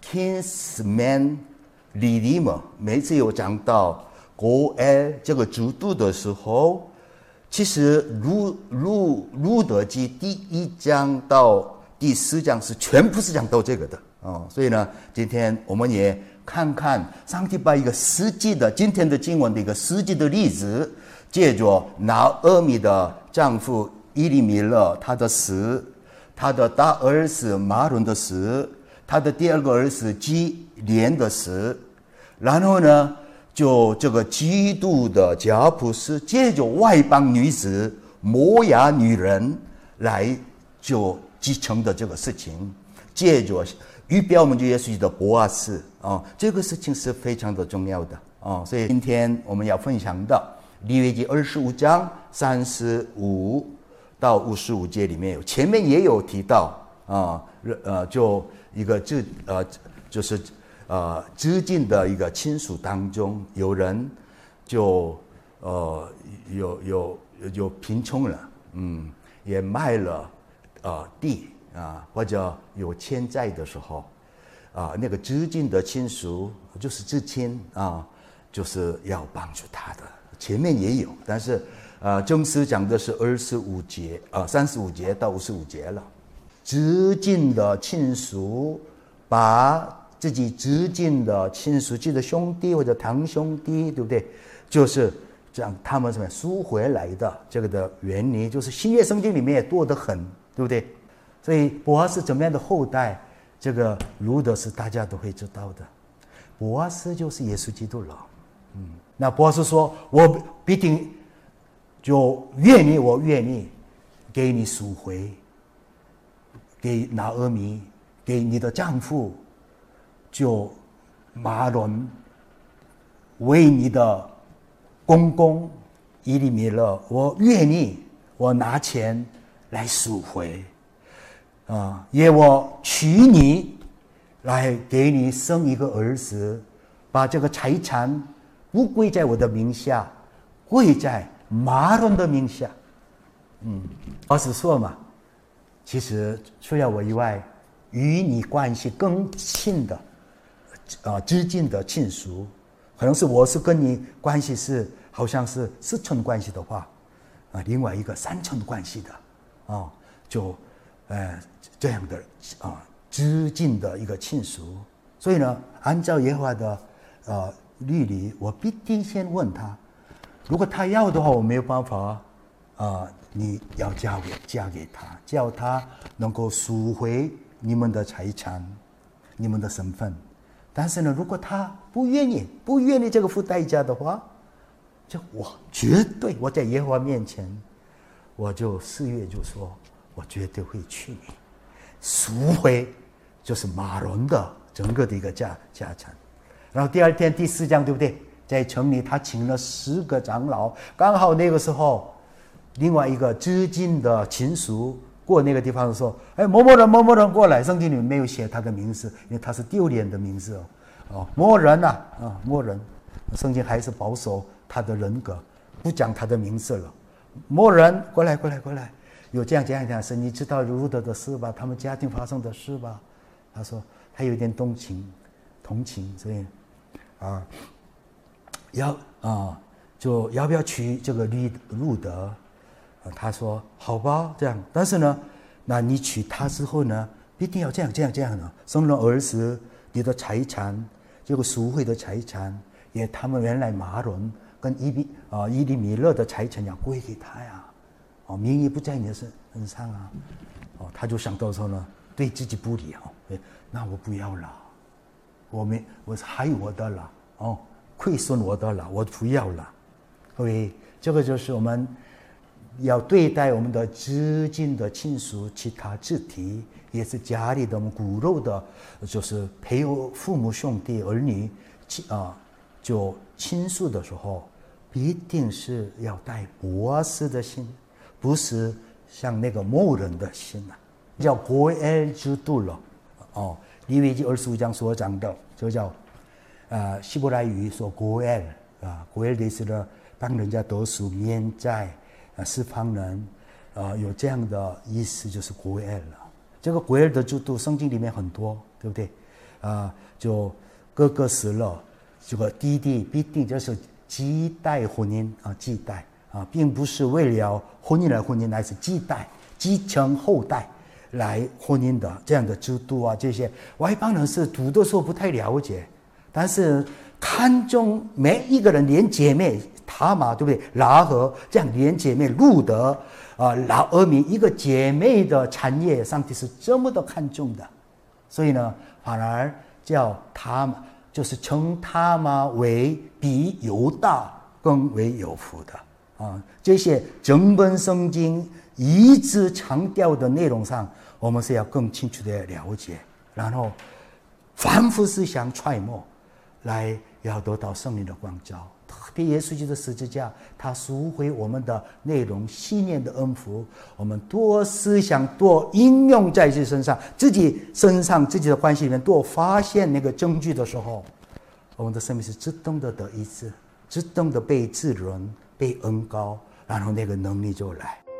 kinsman redeemer， 每次有讲到国尔这个制度的时候，其实路德记第1章到第4章是全部是讲到这个的所以呢，今天我们也看看上帝把一个实际的今天的经文的一个实际的例子，借着拿俄米的丈夫以利米勒他的死，他的大儿子马伦的死，他的第2个儿子基连的死，然后呢，就这个基督的家谱是借着外邦女子摩押女人来就继承的这个事情，借着预表我们主耶稣基督的波阿斯这个事情是非常的重要的所以今天我们要分享的利未记25章35到55节里面有，前面也有提到就一个就是知近的一个亲属当中，有人就有贫穷了，也卖了地或者有欠债的时候那个知近的亲属就是至亲就是要帮助他的。前面也有，但是正式讲的是35节35节到55节了。知近的亲属把自己知近的亲属，自己的兄弟或者堂兄弟，对不对？就是这样，他们什么赎回来的这个的原理，就是新约圣经里面也多得很，对不对？所以波阿斯怎么样的后代，这个路德是大家都会知道的。波阿斯就是耶稣基督了。那波阿斯说：“我必定就愿意，我愿意给你赎回，给拿俄米，给你的丈夫。”就马伦为你的公公以利米勒，我愿意，我拿钱来赎回也我娶你来给你生一个儿子，把这个财产不归在我的名下，归在马伦的名下。我是说嘛，其实除了我以外，与你关系更亲的知近的亲属，可能是我是跟你关系是好像是4层关系的话另外一个3层关系的就这样的知近的一个亲属。所以呢，按照耶和华的律例，我必定先问他，如果他要的话，我没有办法你要嫁给他，叫他能够赎回你们的财产，你们的身份。但是呢，如果他不愿意这个付代价的话，就我绝对，我在耶和华面前，我就誓约就说，我绝对会娶你，赎回就是马伦的整个的一个家产。然后第2天第4章，对不对？在城里他请了10个长老，刚好那个时候，另外一个知近的亲属过那个地方的时候，某某人过来，圣经里面没有写他的名字，因为他是丢脸的名字某人某人，圣经还是保守他的人格，不讲他的名字了。某人过来，有这样事，你知道路德的事吧？他们家庭发生的事吧？他说他有点同情，所以就要不要娶这个路德？他说好吧，这样。但是呢，那你娶他之后呢，必定要这样呢，生了儿子，你的财产，这个赎回的财产，也他们原来马伦跟以利米勒的财产要归给他呀，名义不在你的身上他就想到说呢，对自己不利那我不要了，我是害我的了亏损我的了，我不要了。所以这个就是我们要对待我们的知近的亲属，其他肢体，也是家里的我们骨肉的，就是配偶、父母、兄弟、儿女就亲属的时候，必定是要带波阿斯的心，不是像那个某人的心叫国尔制度了利未记25章所讲的，就叫希伯来语说国尔国尔的意思呢，帮人家得赎免债释放人有这样的意思，就是国尔了。这个国尔的制度圣经里面很多，对不对？ 就哥哥死了，这个弟弟必定就是继代婚姻继代并不是为了婚姻来婚姻，乃是继代继承后代来婚姻的这样的制度这些外邦人是读的时候不太了解，但是看重每一个人连姐妹他玛，对不对？拉合这样连姐妹，路德老俄米一个姐妹的产业，上帝是这么的看重的，所以呢，反而叫他玛，就是称他玛为比犹大更为有福的这些整本圣经一直强调的内容上，我们是要更清楚的了解，然后反复思想揣摩，来要得到圣灵的光照。特别耶稣基督的十字架，他赎回我们的内容信念的恩福，我们多思想，多应用在自己身上，自己身上自己的关系里面多发现那个证据的时候，我们的生命是自动的得医治，自动的被滋润，被恩膏，然后那个能力就来。